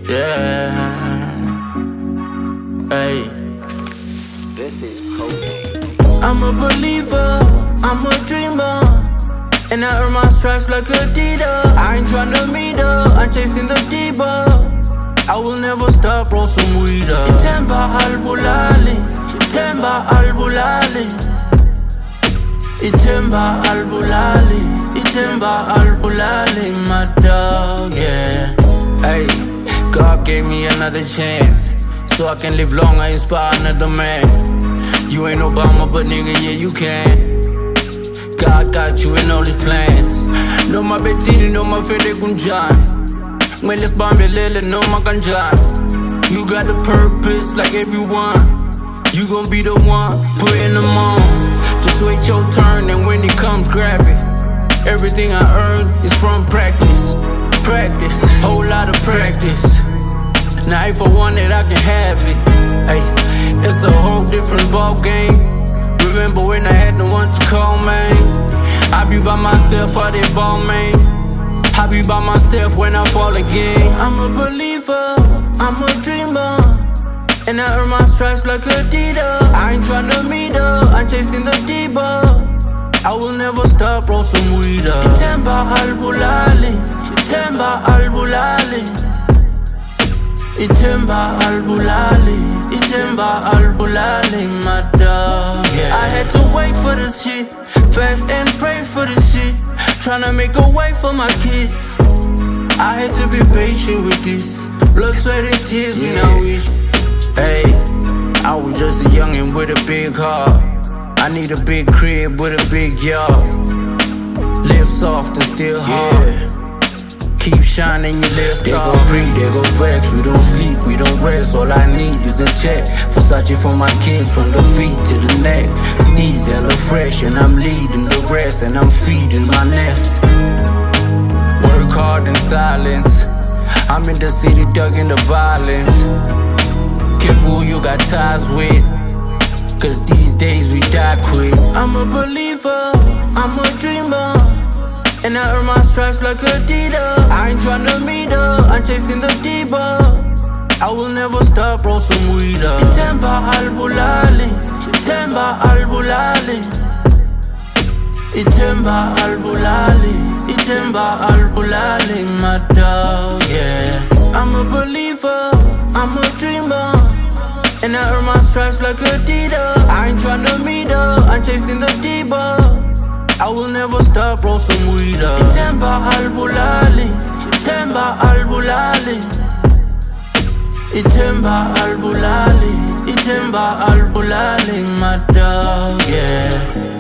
Yeah. Hey. This is cocaine. I'm a believer, I'm a dreamer, and I earn my stripes like Adidas. I ain't tryna meet her, I'm chasing the diva. I will never stop, roll some weed up. Ithemba al-Bulali, Ithemba al-Bulali, Ithemba al-Bulali, Ithemba al-Bulali, my dog, yeah. Hey, God gave me another chance, so I can live long, I inspire another man. You ain't Obama, but nigga, yeah, you can. God got you in all his plans. No my Bettini, no my Fede Gunjan. When let's bomb your lily, no my ganjan. You got the purpose like everyone. You gon' be the one, putting them on. Just wait your turn, and when it comes, grab it. Everything I earn is from practice. Practice, whole lot of practice. Now if I want it, I can have it. Hey, it's a whole different ball game. Remember when I had no one to call, man? I be by myself, all that ball, man. I be by myself when I fall again. I'm a believer, I'm a dreamer, and I earn my stripes like Adidas. I ain't tryna meet her, I'm chasing the diva. I will never stop, roll some weed up. Ithemba al-Bulali, Ithemba al-Bulali, Ithemba al-Bulali, Ithemba al-Bulali, my dog, yeah. I had to wait for this shit, fast and pray for this shit, tryna make a way for my kids. I had to be patient with this, blood, sweat, and tears, yeah. When I wish. Hey, I was just a youngin' with a big heart. I need a big crib with a big yard. Live soft and still hard, yeah. Keep shining your little star. They gon' breathe, they gon' vex. We don't sleep, we don't rest. All I need is a check. Versace for my kids, from the feet to the neck. Steez hella fresh, and I'm leading the rest, and I'm feeding my nest. Work hard in silence. I'm in the city, dug in the violence. Careful who you got ties with, cause these days we die quick. I'm a believer, I'm a dreamer, and I earn my stripes like Adidas. I ain't tryna meet her, I'm chasing the diva. I will never stop, roll some weed up. Ithemba al-Bulali, Ithemba al-Bulali, Ithemba al-Bulali, Ithemba al-Bulali, my dog, yeah. I'm a believer, I'm a dreamer, and I earn my stripes like Adidas. I ain't tryna meet her, I'm chasing the diva. I will never stop, roll some weed up. Ithemba al-Bulali, Ithemba al-Bulali, Ithemba al-Bulali, Ithemba al-Bulali, my dog, yeah.